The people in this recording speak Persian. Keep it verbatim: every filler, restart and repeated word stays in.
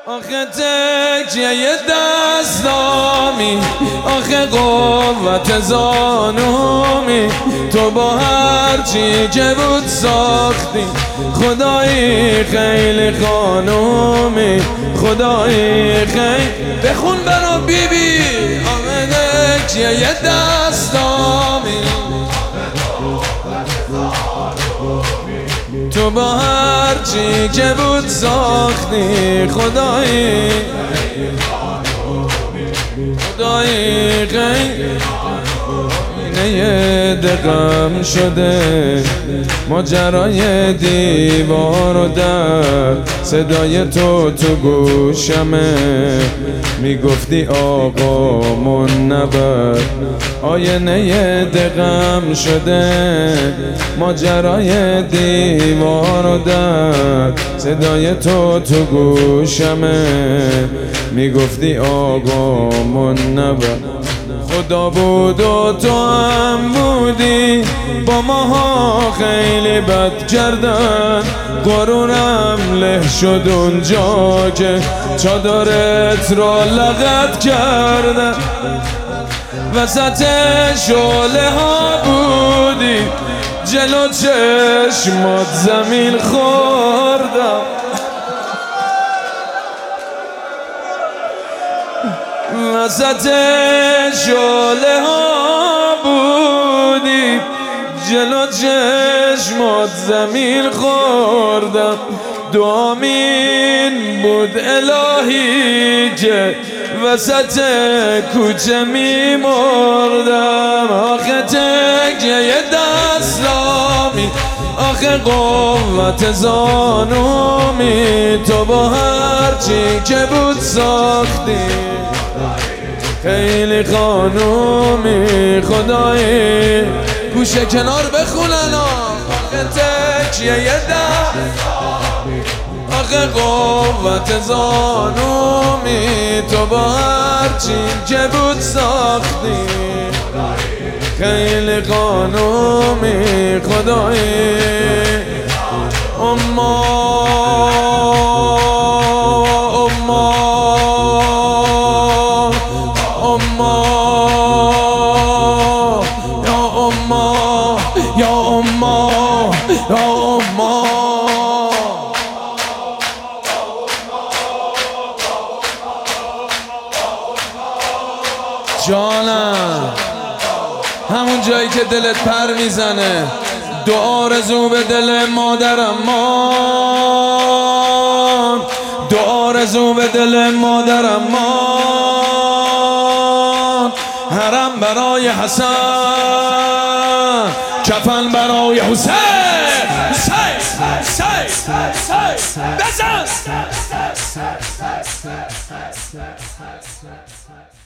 آخه تکیه دستامی، آخه قوت زانومی، تو با هرچی که بود ساختی، خدایی خیلی خانومی، خدایی خیلی. بخون برا بی بی. آخه تکیه دستامی، تو با هرچی که بود ساختی، خدایی خدایی خیلی. اینه دقم شده ماجرای دیوار و در، صدای تو تو گوشمه، میگفتی آقا من نبر. آینه دقم شده ماجرای دیوار و در، صدای تو تو گوشمه، میگفتی آقا من نبر. خدا بود و تو هم بودی، با ماها خیلی بد کردن، قرونم له شد اونجا که چادرت را لغت کردن. وسط شعله ها بودی، جلو چشمات زمین خوردم. وسط شعله ها بودی، جلو چشمات زمین خوردم. دوامین بود الهی که وسط کوچه می مردم. آخه تکیه دستامی، آخه قوت زانومی، تو با هرچی که بود ساختی، خیلی خانومی، خدایی. گوشه کنار بخونن. آخه تکیه دستامی، آخه قوت زانومی، تو با هرچی که بود ساختی، خیلی خانومی، خدایی. اما اما اما یا اما یا اما یا اما جانم، همون جایی که دلت پر میزنه، دو آرزو به دل مادرم مان، دو آرزو به دل مادرم مان. حرم برای حسن، کفن برای حسین. حسین حسین حسین بزن.